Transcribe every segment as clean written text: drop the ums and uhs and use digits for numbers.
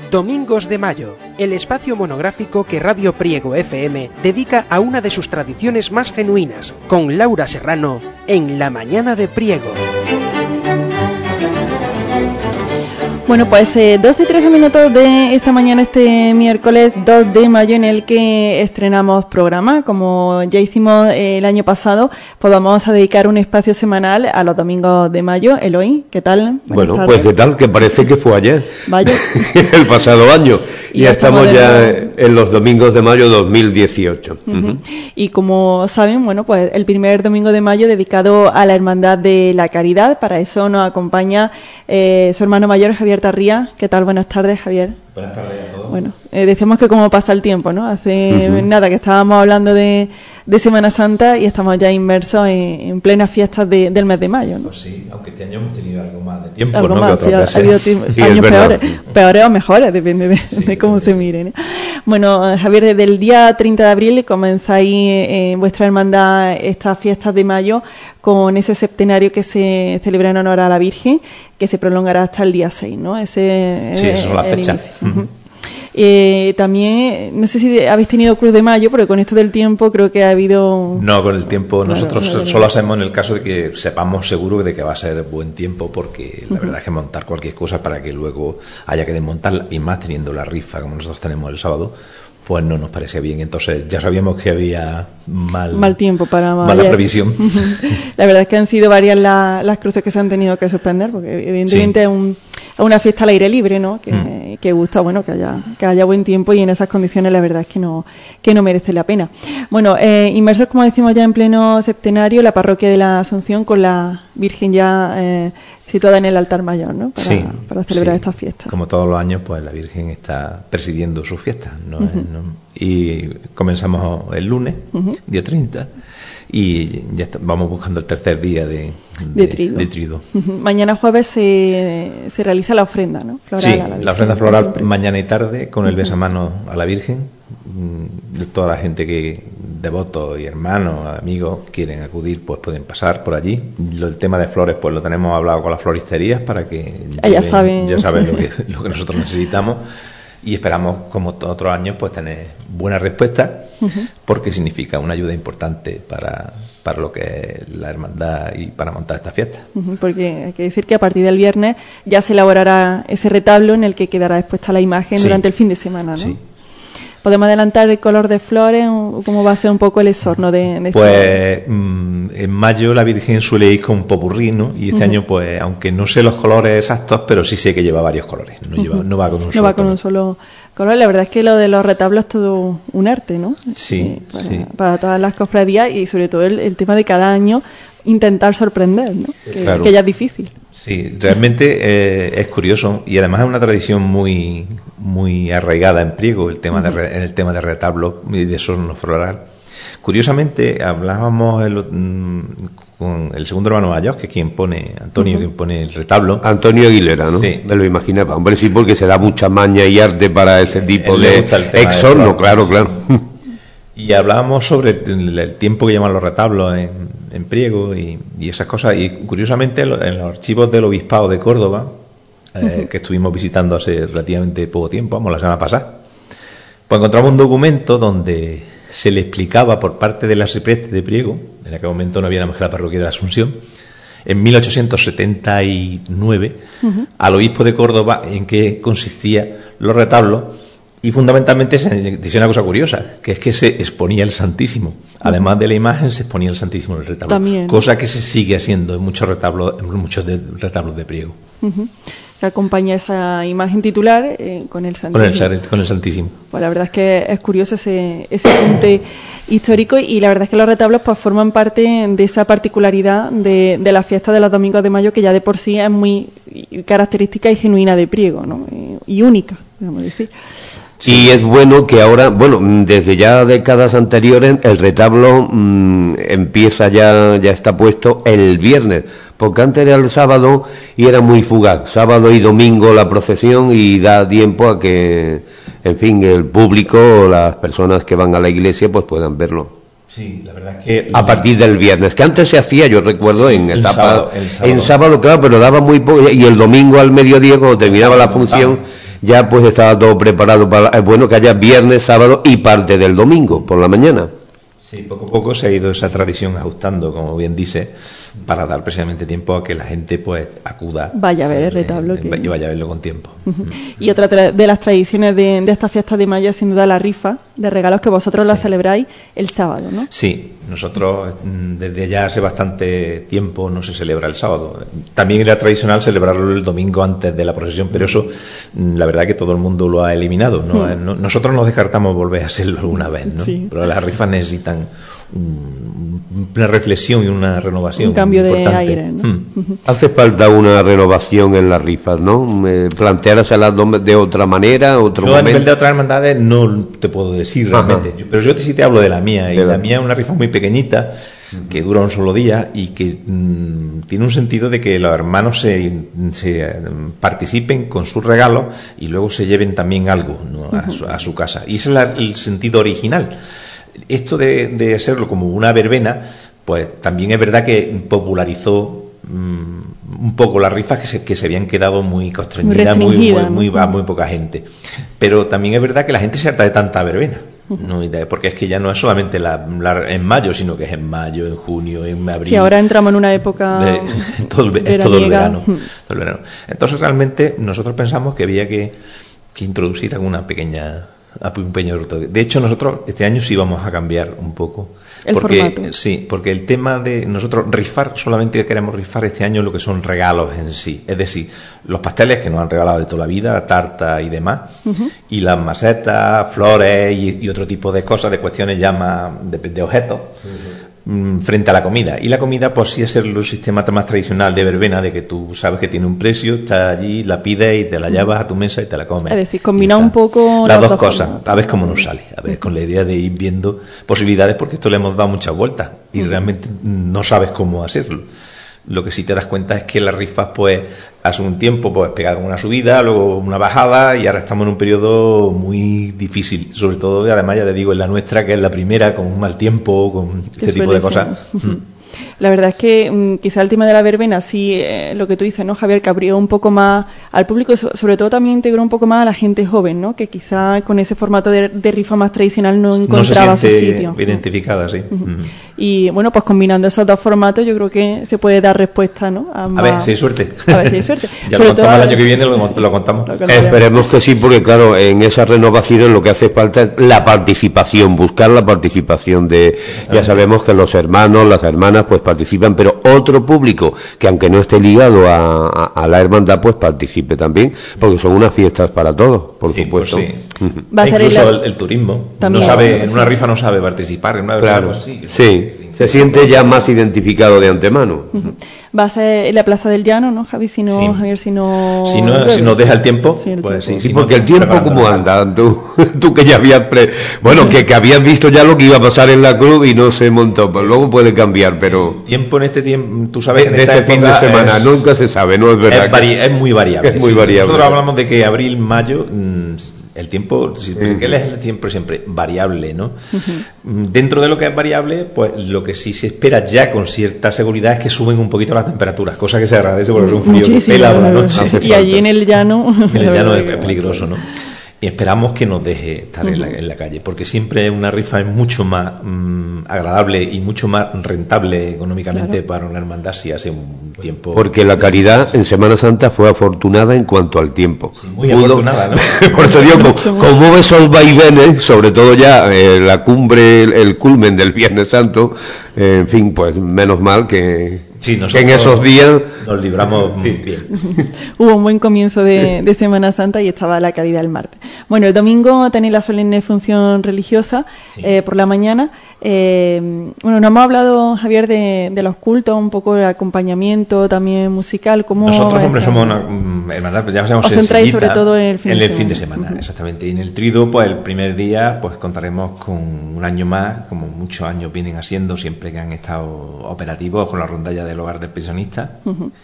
Domingos de Mayo, el espacio monográfico que Radio Priego FM dedica a una de sus tradiciones más genuinas, con Laura Serrano, en La Mañana de Priego. Bueno, pues 2 y 13 minutos de esta mañana, este miércoles 2 de mayo, en el que estrenamos programa. Como ya hicimos el año pasado, pues vamos a dedicar un espacio semanal a los domingos de mayo. Eloy, ¿qué tal? Buenas tardes. Pues ¿qué tal? Que parece que fue ayer. Vaya. El pasado año. Y ya estamos ya en los domingos de mayo 2018. Uh-huh. Y como saben, bueno, pues el primer domingo de mayo dedicado a la Hermandad de la Caridad. Para eso nos acompaña su hermano mayor, Javier Tarría. ¿Qué tal? Buenas tardes, Javier. Buenas tardes a todos. Bueno, decíamos que cómo pasa el tiempo, ¿no? Hace nada que estábamos hablando de Semana Santa y estamos ya inmersos en plenas fiestas del mes de mayo, ¿no? Pues sí, aunque este año hemos tenido algo más de tiempo, algo ¿no? Más, sí, ha habido años peores o mejores, depende de cómo se miren, ¿eh? Bueno, Javier, desde el día 30 de abril comenzáis en vuestra hermandad estas fiestas de mayo con ese septenario que se celebra en honor a la Virgen, que se prolongará hasta el día 6, ¿no? Sí, esa es la fecha. También, no sé si habéis tenido Cruz de Mayo, porque con esto del tiempo creo que ha habido... No, con el tiempo nosotros solo hacemos en el caso de que sepamos seguro de que va a ser buen tiempo, porque la verdad es que montar cualquier cosa para que luego haya que desmontarla, y más teniendo la rifa como nosotros tenemos el sábado, pues no nos parecía bien. Entonces ya sabíamos que había mal tiempo para mala previsión. La verdad es que han sido varias las cruces que se han tenido que suspender, porque evidentemente es una fiesta al aire libre, ¿no? Que gusta, bueno, que haya buen tiempo, y en esas condiciones la verdad es que no merece la pena. Bueno, inmersos, como decimos, ya en pleno septenario, la parroquia de la Asunción, con la Virgen ya situada en el altar mayor, ¿no? Para celebrar estas fiestas. Como todos los años, pues la Virgen está presidiendo sus fiestas, ¿no? Y comenzamos el lunes, día 30, y ya vamos buscando el tercer día de trido. Mañana jueves se realiza la ofrenda, ¿no? Floral, sí, la ofrenda floral mañana y tarde, con el besamano a la Virgen. Toda la gente que, devotos y hermanos, amigos, quieren acudir, pues pueden pasar por allí. El tema de flores, pues lo tenemos hablado con las floristerías para que ya saben lo que nosotros necesitamos. Y esperamos, como otros años, pues tener buena respuesta, porque significa una ayuda importante para lo que es la hermandad y para montar esta fiesta. Porque hay que decir que a partir del viernes ya se elaborará ese retablo en el que quedará expuesta la imagen durante el fin de semana, ¿no? Sí. ¿Podemos adelantar el color de flores o cómo va a ser un poco el exorno de Pues en mayo la Virgen suele ir con popurrí, ¿no? Y este año, pues, aunque no sé los colores exactos, pero sí sé que lleva varios colores. No va con un solo color. Un solo color. La verdad es que lo de los retablos es todo un arte, ¿no? Sí, para todas las cofradías, y sobre todo el tema de cada año intentar sorprender, ¿no? Que ya es difícil. Sí, realmente es curioso, y además es una tradición muy arraigada en Priego, el tema de retablo y de sorno floral. Curiosamente, hablábamos con el segundo hermano mayor, que es quien pone, Antonio, quien pone el retablo. Antonio Aguilera, ¿no? Sí. Me lo imaginaba. Hombre, sí, porque se da mucha maña y arte para ese tipo de exorno, claro. Y hablábamos sobre el tiempo que llevan los retablos en Priego y esas cosas. Y curiosamente, en los archivos del Obispado de Córdoba, que estuvimos visitando hace relativamente poco tiempo, la semana pasada, pues encontramos un documento donde se le explicaba por parte del arcipreste de Priego, en aquel momento no había nada más que la parroquia de la Asunción, en 1879, al obispo de Córdoba, en qué consistía los retablos. Y fundamentalmente se decía una cosa curiosa, que es que se exponía el Santísimo. Además de la imagen, se exponía el Santísimo en el retablo. También. Cosa que se sigue haciendo en muchos retablos de Priego. Que acompaña esa imagen titular con el Santísimo. Con el Santísimo. Pues la verdad es que es curioso ese apunte histórico, y la verdad es que los retablos pues forman parte de esa particularidad de la fiesta de los domingos de mayo, que ya de por sí es muy característica y genuina de Priego, ¿no? Y única, podemos decir. Y es bueno que ahora, desde ya décadas anteriores, el retablo empieza ya está puesto el viernes, porque antes era el sábado y era muy fugaz, sábado y domingo la procesión, y da tiempo a que, en fin, el público o las personas que van a la iglesia pues puedan verlo. Sí, la verdad es que a partir del viernes, que antes se hacía, yo recuerdo, en etapa en sábado, claro, pero daba muy poco, y el domingo al mediodía, cuando terminaba la función, ya pues estaba todo preparado para, es bueno que haya viernes, sábado y parte del domingo por la mañana. Sí, poco a poco se ha ido esa tradición ajustando, como bien dice, para dar precisamente tiempo a que la gente pues acuda. Vaya a ver el retablo. Y vaya a verlo con tiempo. Y otra de las tradiciones de esta fiesta de mayo es sin duda la rifa de regalos, que vosotros la celebráis el sábado, ¿no? Sí, nosotros desde ya hace bastante tiempo no se celebra el sábado. También era tradicional celebrarlo el domingo antes de la procesión, pero eso la verdad que todo el mundo lo ha eliminado, ¿no? Nosotros nos descartamos volver a hacerlo alguna vez, ¿no? Sí. Pero las rifas necesitan una reflexión y una renovación, un cambio importante. de aire, ¿no? Hace falta una renovación en las rifas, ¿no? Planteárselas de otra manera, otro yo momento. A nivel de otras hermandades no te puedo decir realmente, pero yo sí te hablo de la mía, y la mía es una rifa muy pequeñita que dura un solo día y que tiene un sentido de que los hermanos se participen con sus regalos y luego se lleven también algo, ¿no? a su casa, y ese es el sentido original. Esto de hacerlo como una verbena, pues también es verdad que popularizó un poco las rifas que se habían quedado muy constreñidas, muy poca gente. Pero también es verdad que la gente se harta de tanta verbena, ¿no? Porque es que ya no es solamente en mayo, sino que es en mayo, en junio, en abril. Sí, ahora entramos en una época todo el verano. Entonces realmente nosotros pensamos que había que introducir un pequeño ruto. De hecho, nosotros este año sí vamos a cambiar un poco. Formato. Sí, porque el tema de nosotros rifar, solamente queremos rifar este año lo que son regalos en sí. Es decir, los pasteles que nos han regalado de toda la vida, tarta y demás, y las macetas, flores y otro tipo de cosas, de cuestiones ya más de objetos. Frente a la comida. Y la comida, pues sí es el sistema más tradicional de verbena, de que tú sabes que tiene un precio, estás allí, la pides y te la llevas a tu mesa y te la comes. Es decir, combinar un poco las dos cosas, a ver cómo nos sale, a ver, con la idea de ir viendo posibilidades, porque esto le hemos dado muchas vueltas y realmente no sabes cómo hacerlo. Lo que sí te das cuenta es que las rifas, pues, hace un tiempo pues pegaron una subida, luego una bajada, y ahora estamos en un periodo muy difícil, sobre todo, y además ya te digo, en la nuestra, que es la primera, con un mal tiempo, con este tipo de cosas. La verdad es que quizá el tema de la verbena, sí, lo que tú dices, ¿no, Javier? Que abrió un poco más al público, sobre todo también integró un poco más a la gente joven, ¿no? Que quizá con ese formato de rifa más tradicional no encontraba su sitio. Identificada, sí. Y bueno, pues combinando esos dos formatos, yo creo que se puede dar respuesta, ¿no? A ver si hay suerte. A ver si hay suerte. Ya lo contamos el año que viene, lo contamos. Esperemos que sí, porque claro, en esa renovación lo que hace falta es la participación, buscar la participación ya sabemos que los hermanos, las hermanas, pues participan, pero otro público que aunque no esté ligado a la hermandad, pues participe también, porque son unas fiestas para todos, por supuesto. Pues sí. Va a ser incluso el turismo. También, no sabe, en una rifa no sabe participar, en una claro, rifa, pues sí. Se siente ya más identificado de antemano. Va a ser en la Plaza del Llano, ¿no, Javi? Si no, Javier, si nos deja el tiempo, pues sí, porque el tiempo como anda, tú que ya habías que habías visto ya lo que iba a pasar en la cruz y no se montó, pues luego puede cambiar, pero tiempo en este tiempo, tú sabes, de este fin de semana nunca se sabe, no es verdad. Es muy variable. Es muy variable. Nosotros hablamos de que abril, mayo, el tiempo, porque él es el tiempo siempre variable, ¿no? Dentro de lo que es variable, pues lo que sí se espera ya con cierta seguridad es que suben un poquito las temperaturas, cosa que se agradece porque es un frío que pela por la noche. Y allí en el llano es peligroso, ¿no? Y esperamos que nos deje estar en la calle, porque siempre una rifa es mucho más agradable y mucho más rentable económicamente para una hermandad si hace un tiempo. Porque la caridad en Semana Santa fue afortunada en cuanto al tiempo. Sí, muy afortunada, ¿no? Por eso digo, como esos vaivenes, sobre todo ya la cumbre, el culmen del Viernes Santo, en fin, pues menos mal que en esos días nos libramos bien. Hubo un buen comienzo de Semana Santa y estaba la caridad el martes. Bueno, el domingo tenéis la solemne función religiosa por la mañana. Nos hemos hablado, Javier, de los cultos, un poco de acompañamiento también musical. Nosotros, hombre, somos una hermandad, pues ya sabemos, os centráis sobre todo en el fin de semana. Exactamente. Y en el trido, pues el primer día, pues contaremos con un año más, como muchos años vienen haciendo, siempre que han estado operativos con la rondalla del hogar del pensionista,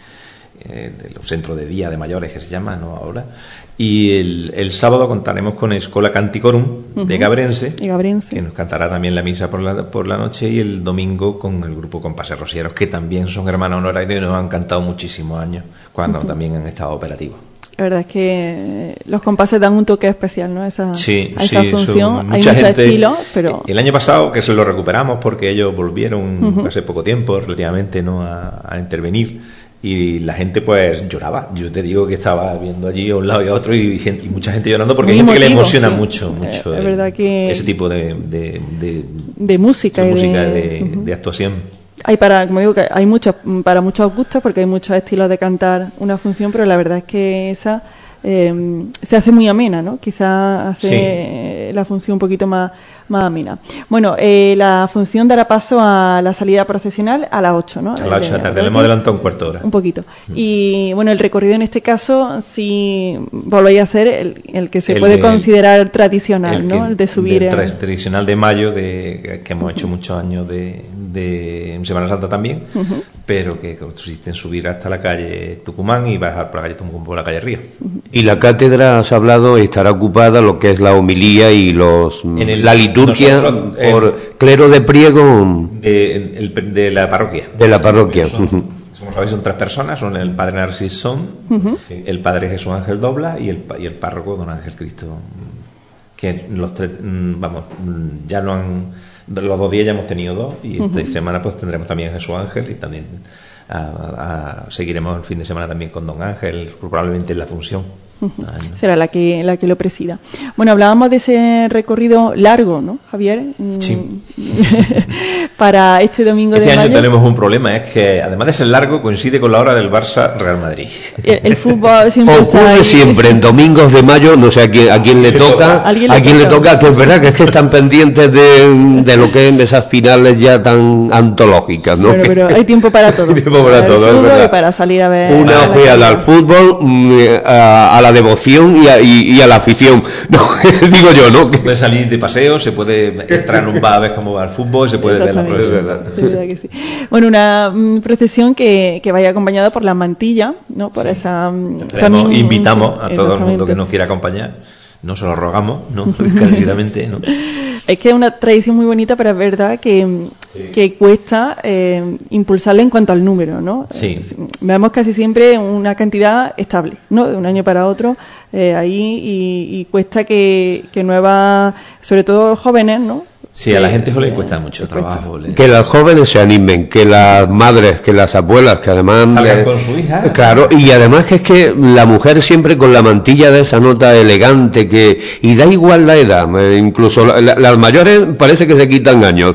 de los centros de día de mayores que se llama, ¿no? Ahora. Y el sábado contaremos con Escola Canticorum de Gabrense, que nos cantará también la misa por la noche, y el domingo con el grupo Compases Rosieros, que también son hermanos honorarios y nos han cantado muchísimos años cuando también han estado operativos. La verdad es que los compases dan un toque especial, ¿no? A esa función. Hay mucho estilo, pero... El año pasado, que se lo recuperamos porque ellos volvieron hace poco tiempo, relativamente, ¿no? a intervenir, y la gente pues lloraba. Yo te digo que estaba viendo allí a un lado y a otro y mucha gente llorando porque hay gente que le emociona mucho es verdad que ese tipo de música, de actuación. Hay como digo, que hay para muchos gustos, porque hay muchos estilos de cantar una función, pero la verdad es que esa se hace muy amena, ¿no? Quizás hace la función un poquito más amena. Bueno, la función dará paso a la salida procesional a las 8, ¿no? A las 8 de la tarde, le hemos adelantado un cuarto de hora. Un poquito. Y bueno, el recorrido en este caso sí volvéis a ser el que se puede considerar tradicional, ¿no? El de subir. El tradicional de mayo, que hemos hecho muchos años de Semana Santa también, pero que consiste en subir hasta la calle Tucumán y bajar por la calle Tucumán por la calle Río. Y la cátedra, has hablado, estará ocupada lo que es la homilía y la liturgia por clero de priego de la parroquia. De la parroquia. Como sabéis, son 3 personas, son el padre Narcisón, el padre Jesús Ángel Dobla y el párroco don Ángel Cristo, que los 3, ya lo han... Los 2 días ya hemos tenido 2 y esta semana pues tendremos también Jesús Ángel y también seguiremos el fin de semana también con don Ángel, probablemente en la función. Será la que lo presida. Bueno, hablábamos de ese recorrido largo, ¿no, Javier? Sí. Para este domingo de mayo. Este año tenemos un problema, es que además de ser largo, coincide con la hora del Barça Real Madrid. El fútbol siempre ocurre siempre en domingos de mayo, no sé a quién le toca, que es verdad que es que están pendientes de lo que es de esas finales ya tan antológicas, ¿no? Bueno, pero hay tiempo para todo. Tiempo para todo, es verdad. Y para salir a ver una ojeada al fútbol, a la devoción y a la afición, no, digo yo, ¿no? Se puede salir de paseo, se puede entrar en un bar a ver cómo va el fútbol, se puede ver la procesión. Es verdad que sí. Bueno, una procesión que vaya acompañada por la mantilla, ¿no? Por esa también invitamos a todo el mundo que nos quiera acompañar, no se lo rogamos, ¿no? Encarecidamente, ¿no? Es que es una tradición muy bonita, pero es verdad que cuesta impulsarla en cuanto al número, ¿no? Sí. Vemos casi siempre una cantidad estable, ¿no? De un año para otro ahí y cuesta que nuevas, sobre todo jóvenes, ¿no? Sí, a la gente le cuesta mucho trabajo. Que los jóvenes se animen, que las madres, que las abuelas, que además... Salgan con su hija. Claro, y además que es que la mujer siempre con la mantilla de esa nota elegante, y da igual la edad, incluso las mayores parece que se quitan años.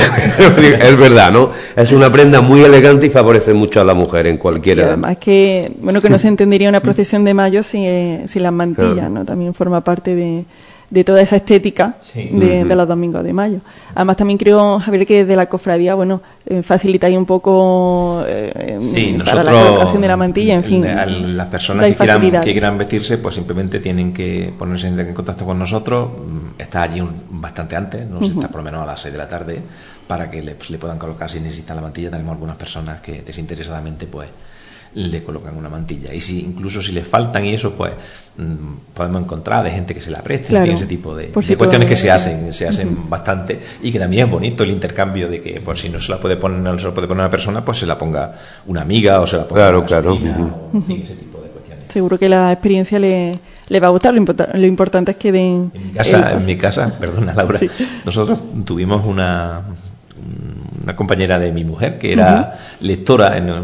Es verdad, ¿no? Es una prenda muy elegante y favorece mucho a la mujer en cualquier edad. Además que no se entendería una procesión de mayo sin las mantillas, ¿no? También forma parte de toda esa estética de los domingos de mayo. Además también creo, Javier, que desde la cofradía, facilitáis un poco para la colocación de la mantilla, en fin. Las personas que quieran vestirse, pues simplemente tienen que ponerse en contacto con nosotros, está allí bastante antes, no sé, está por lo menos a las 6 de la tarde, para que le puedan colocar si necesitan la mantilla. Tenemos algunas personas que desinteresadamente pues le colocan una mantilla, y incluso si les faltan y eso, pues podemos encontrar de gente que se la preste, claro, en fin, ese tipo de cuestiones que se hacen bastante, y que también es bonito el intercambio de que por si no se la puede poner una persona, pues se la ponga una amiga o se la ponga una sobrina, o, en fin, ese tipo de cuestiones. Seguro que la experiencia le va a gustar. Lo importante es que den... En mi casa, perdona Laura, sí. Nosotros tuvimos una compañera de mi mujer que era lectora en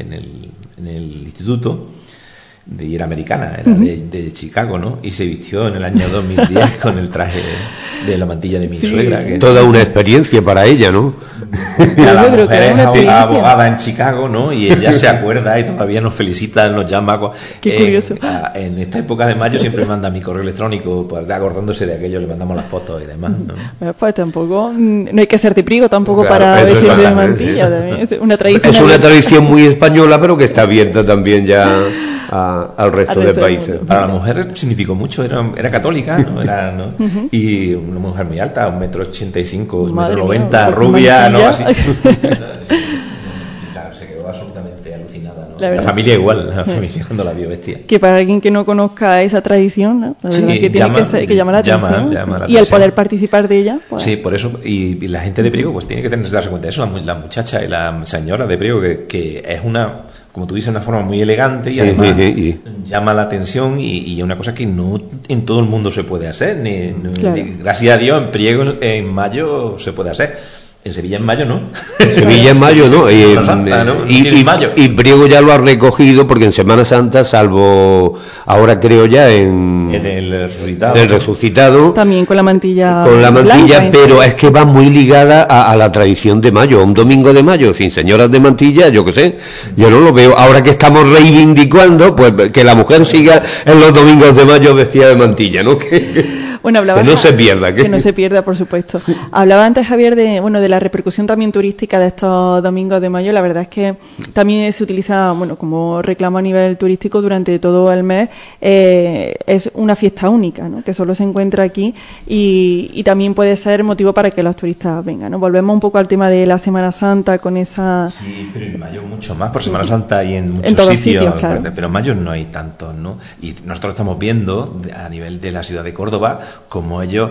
el instituto, y era americana, era de Chicago, ¿no? Y se vistió en el año 2010 con el traje de la mantilla de mi suegra. Que toda una experiencia para ella, ¿no? La mujer es abogada en Chicago, ¿no? Y ella se acuerda y todavía nos felicita, nos llama. Qué curioso. En esta época de mayo siempre me manda mi correo electrónico, pues, acordándose de aquello, le mandamos las fotos y demás, ¿no? Pues tampoco, no hay que ser trigo tampoco, claro, para vestirse de mantilla. También. Es una tradición. Es una tradición muy española, pero que está abierta también ya al resto de países. Para la mujer significó mucho, era católica, ¿no? Y una mujer muy alta, 1,85 m, 1,90 m, rubia, ¿no? Así. Claro, se quedó absolutamente alucinada, ¿no? La familia igual, la familia cuando la vio vestida. Que para alguien que no conozca esa tradición, ¿no? La verdad que tiene que llamar la atención. Y el poder participar de ella, pues... Sí, por eso, y la gente de Priego pues tiene que darse cuenta de eso, la muchacha y la señora de Priego, que es una como tú dices, de una forma muy elegante y además llama la atención y es una cosa que no en todo el mundo se puede hacer. Gracias a Dios, en Priego en mayo se puede hacer. En Sevilla en mayo no. En Sevilla en mayo no. Y Priego ya lo ha recogido porque en Semana Santa, salvo ahora creo ya en el resucitado. También con la mantilla. Con la mantilla, blanca, pero es que va muy ligada a la tradición de mayo, a un domingo de mayo, sin señoras de mantilla, yo qué sé. Yo no lo veo. Ahora que estamos reivindicando, pues que la mujer siga en los domingos de mayo vestida de mantilla, ¿no? Bueno, hablaba, que no se pierda. Que no se pierda, por supuesto. Hablaba antes, Javier, de la repercusión también turística de estos domingos de mayo. La verdad es que también se utiliza, como reclamo a nivel turístico durante todo el mes. Es una fiesta única, ¿no? Que solo se encuentra aquí y también puede ser motivo para que los turistas vengan, ¿no? Volvemos un poco al tema de la Semana Santa con esa... Sí, pero en mayo mucho más, por Semana Santa y en muchos sitios, claro. Pero en mayo no hay tantos, ¿no? Y nosotros estamos viendo a nivel de la ciudad de Córdoba como ellos,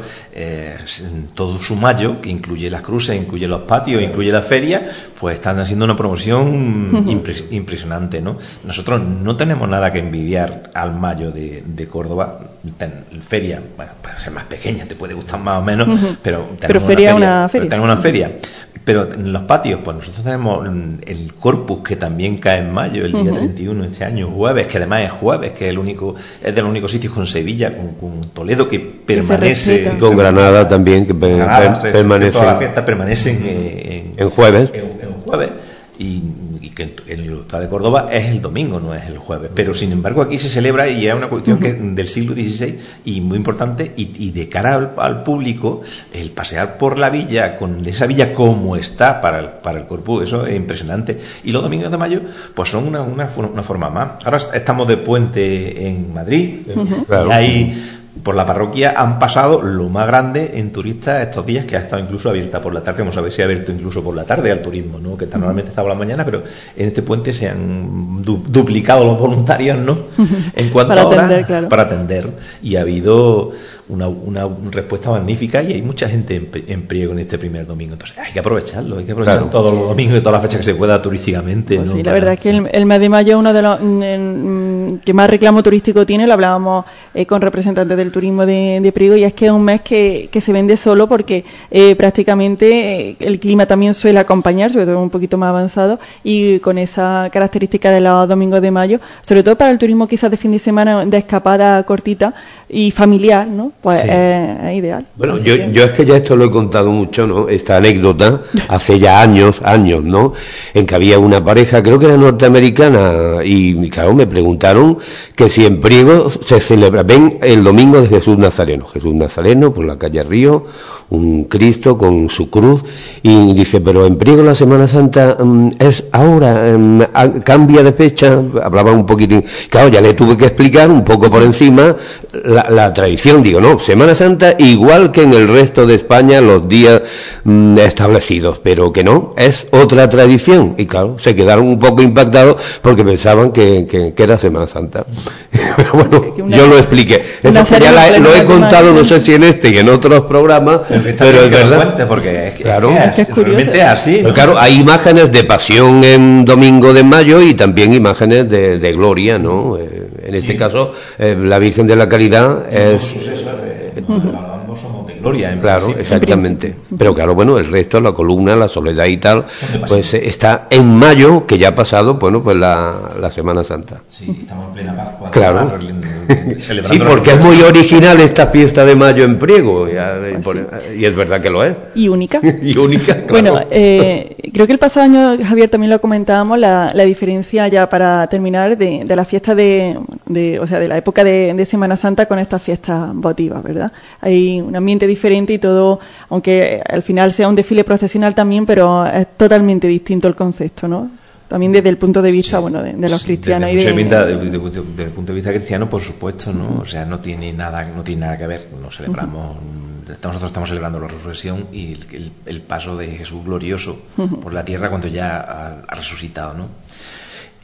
todo su mayo, que incluye las cruces, incluye los patios, incluye la feria, pues están haciendo una promoción impresionante, ¿no? Nosotros no tenemos nada que envidiar al mayo de Córdoba. Feria, bueno, puede ser más pequeña, te puede gustar más o menos, pero tenemos una feria. Pero en los patios, pues nosotros tenemos el Corpus, que también cae en mayo, el día 31 este año, jueves, que además es jueves, que es de los únicos sitios con Sevilla, con Toledo, que permanece... Con Granada también, que permanece... Todas las fiestas permanecen en jueves. En jueves. Y que en el Estado de Córdoba es el domingo, no es el jueves. Pero sin embargo aquí se celebra y es una cuestión que del siglo XVI y muy importante y de cara al público, el pasear por la villa, con esa villa como está para el Corpus, eso es impresionante. Y los domingos de mayo pues son una forma más. Ahora estamos de puente en Madrid y hay... Por la parroquia han pasado lo más grande en turistas estos días, que ha estado incluso abierta por la tarde. Vamos a ver si ha abierto incluso por la tarde al turismo, ¿no? Que normalmente está por la mañana, pero en este puente se han duplicado los voluntarios, ¿no? En cuanto a horas, para atender. Y ha habido una respuesta magnífica y hay mucha gente en Priego en este primer domingo. Entonces hay que aprovecharlo, todos los domingos y todas las fechas que se pueda turísticamente, pues ¿no? Sí, la verdad es que el mes de mayo es uno de los que más reclamo turístico tiene. Lo hablábamos con representantes del turismo de Priego, y es que es un mes que se vende solo porque prácticamente el clima también suele acompañar, sobre todo un poquito más avanzado, y con esa característica de los domingos de mayo, sobre todo para el turismo quizás de fin de semana, de escapada cortita y familiar, ¿no? Pues sí. Es ideal. Bueno, yo es que ya esto lo he contado mucho, ¿no? Esta anécdota, hace ya años, ¿no? En que había una pareja, creo que era norteamericana, y claro, me preguntaron que si en Priego se celebra, ven el domingo de Jesús Nazareno por la calle Río, un Cristo con su cruz, y dice, pero en Priego la Semana Santa es ahora, cambia de fecha, hablaba un poquitín, claro, ya le tuve que explicar un poco por encima la tradición, digo, no, Semana Santa igual que en el resto de España los días establecidos, pero que no, es otra tradición, y claro, se quedaron un poco impactados porque pensaban que era Semana Santa. Pero bueno, yo lo expliqué. Esto ya lo he contado, no sé si en este y en otros programas, pero es verdad. Porque claro, es realmente así, ¿no? Claro, hay imágenes de pasión en domingo de mayo y también imágenes de gloria, ¿no? En este caso, la Virgen de la Caridad es... Ambos somos de gloria. Claro, exactamente. Pero claro, bueno, el resto, la columna, la soledad y tal, pues está en mayo, que ya ha pasado, bueno, pues la Semana Santa. Sí, estamos en plena Pascua. Claro. Sí, porque es muy original esta fiesta de mayo en Priego, y es verdad que lo es. Y única. Y única, claro. Bueno, creo que el pasado año, Javier, también lo comentábamos, la diferencia ya para terminar de la fiesta de la época de Semana Santa con estas fiestas votivas, ¿verdad? Hay un ambiente diferente y todo, aunque al final sea un desfile procesional también, pero es totalmente distinto el concepto, ¿no? También desde el punto de vista, de los cristianos. Desde el punto de vista cristiano, por supuesto, ¿no? O sea, no tiene nada que ver. No celebramos, nosotros estamos celebrando la resurrección y el paso de Jesús glorioso por la tierra cuando ya ha resucitado, ¿no?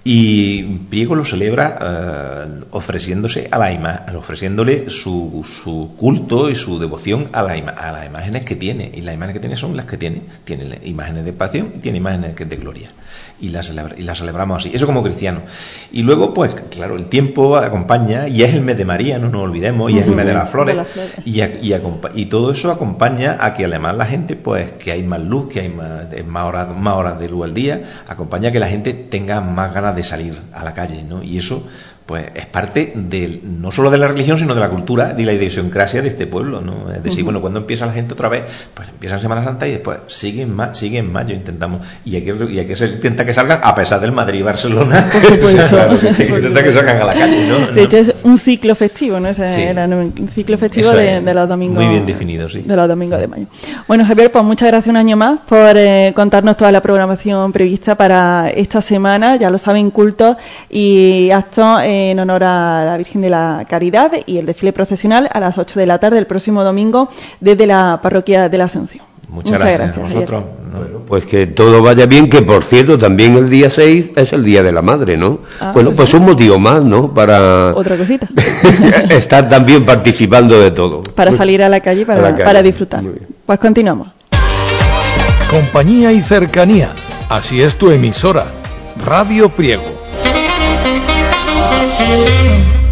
Y Priego lo celebra ofreciéndose a ofreciéndole su culto y su devoción a las imágenes que tiene. Y las imágenes que tiene son las que tiene. Tiene imágenes de pasión y tiene imágenes de gloria. Y las celebramos así. Eso como cristiano. Y luego, pues, claro, el tiempo acompaña, y es el mes de María, no nos olvidemos, y es el mes de las flores. Y todo eso acompaña a que además la gente, pues, que hay más luz, que hay más horas de luz al día, acompaña a que la gente tenga más ganas de salir a la calle, ¿no? Y eso, pues, es parte no solo de la religión, sino de la cultura, de la idiosincrasia de este pueblo, ¿no? Es decir, bueno, cuando empieza la gente otra vez, pues empieza en Semana Santa y después sigue en mayo, intentamos, y hay que se intenta que salgan, a pesar del Madrid y Barcelona, claro, se intenta que salgan a la calle, ¿no? De hecho, es un ciclo festivo, ¿no? Era un ciclo festivo de los domingos. Muy bien definido, sí. De los domingos de mayo. Bueno, Javier, pues muchas gracias un año más por contarnos toda la programación prevista para esta semana. Ya lo saben, cultos y actos en honor a la Virgen de la Caridad, y el desfile procesional a las 8 de la tarde el próximo domingo desde la parroquia de la Asunción. Muchas gracias a vosotros. Bueno, pues que todo vaya bien, que por cierto también el día 6 es el Día de la Madre, ¿no? Bueno, pues un motivo más, ¿no? Para otra cosita. estar también participando de todo. Para salir a la calle, para disfrutar. Pues continuamos. Compañía y cercanía. Así es tu emisora. Radio Priego.